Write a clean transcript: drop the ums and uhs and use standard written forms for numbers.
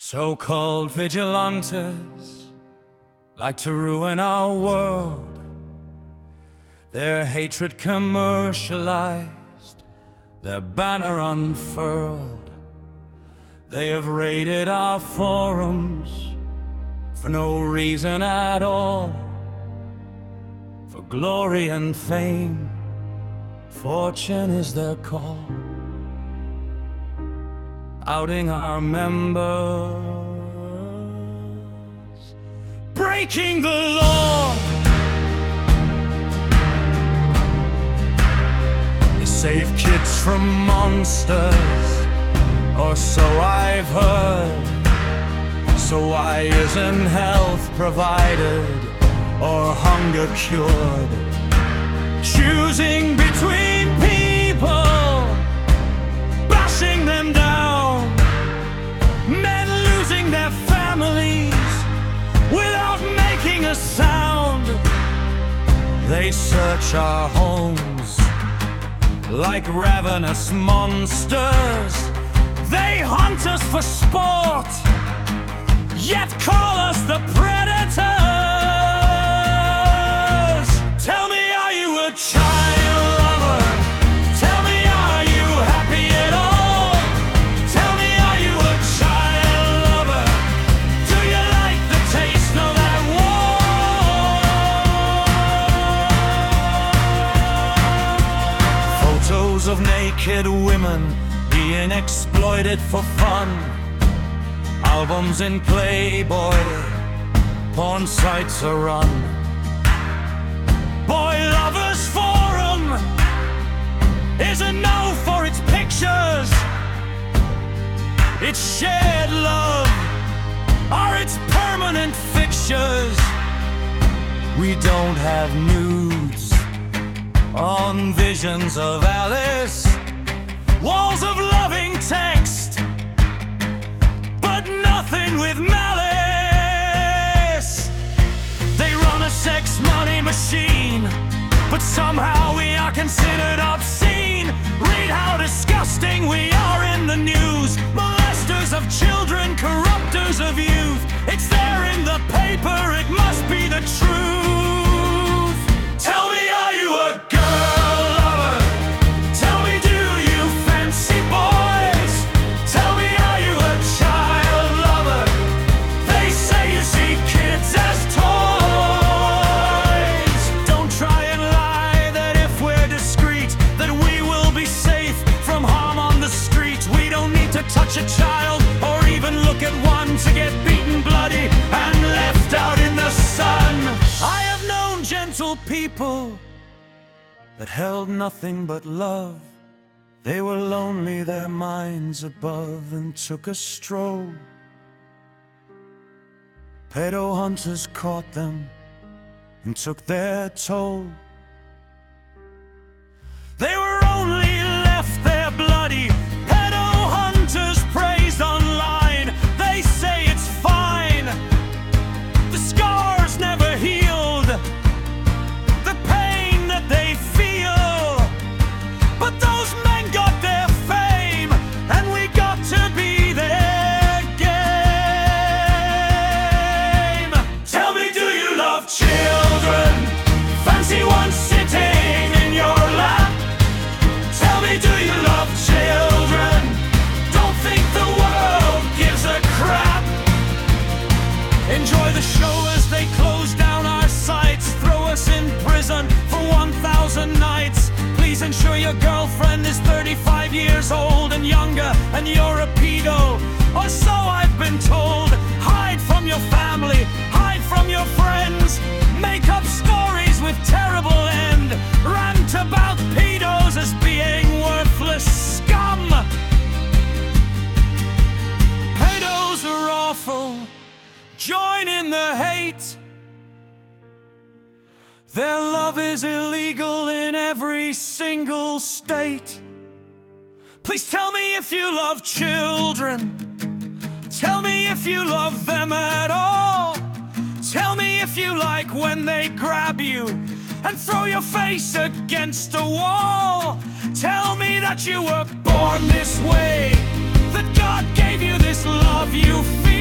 So-called vigilantes like to ruin our world. Their hatred commercialized, their banner unfurled. They have raided our forums for no reason at all. For glory and fame, fortune is their call. Outing our members, breaking the law. They save kids from monsters, or so I've heard. So why isn't health provided or hunger cured? Choosing between people, bashing them down, men losing their families without making a sound. They search our homes like ravenous monsters. They hunt us for sport, yet call us the predators. Tell me, are you a child lover? Tell me, are you happy at all? Tell me, are you a child lover? Do you like the taste of that war? Photos of naked women being exploited for fun, albums in Playboy, porn sites are run. Boy Lovers Forum is a no for its pictures. Its shared love are its permanent fixtures. We don't have nudes on visions of Alice, walls of loving text, but nothing with malice. They run a sex money machine, but somehow we are considered obscene. Read how disgusting we are in the news. Molesters of children, corrupters of youth. It's there in the paper, it must be the truth. Tell me, are you a girl lover? Tell me, do you fancy boys? Tell me, are you a child lover? They say you see kids as toys. Don't try and lie that if we're discreet, that we will be safe from harm on the street. We don't need to touch a child or even look at one to get beaten bloody and left out in the sun. I have known gentle people that held nothing but love. They were lonely, their minds above, and took a stroll. Pedo hunters caught them and took their toll. They were only left there bloody. Pedo hunters praised online. They say it's fine. The scars never healed, the pain that they feel. But those men got their fame, and we got to be their game. Tell me, do you love children? Fancy one sitting in your lap? Tell me, do you love children? Don't think the world gives a crap. Enjoy the show as they close down our sites, throw us in prison for 1,000 nights. Please ensure your girlfriend is 35 years old and younger, and you're a pedo, or so I've been told. Hide from your family, hide from your friends. Make up stories with terrible end. Rant about pedos as being worthless scum. Pedos are awful, join in the hate. Their love is illegal in every single state. Please tell me if you love children. Tell me if you love them at all. Tell me if you like when they grab you and throw your face against a wall. Tell me that you were born this way, that God gave you this love you feel.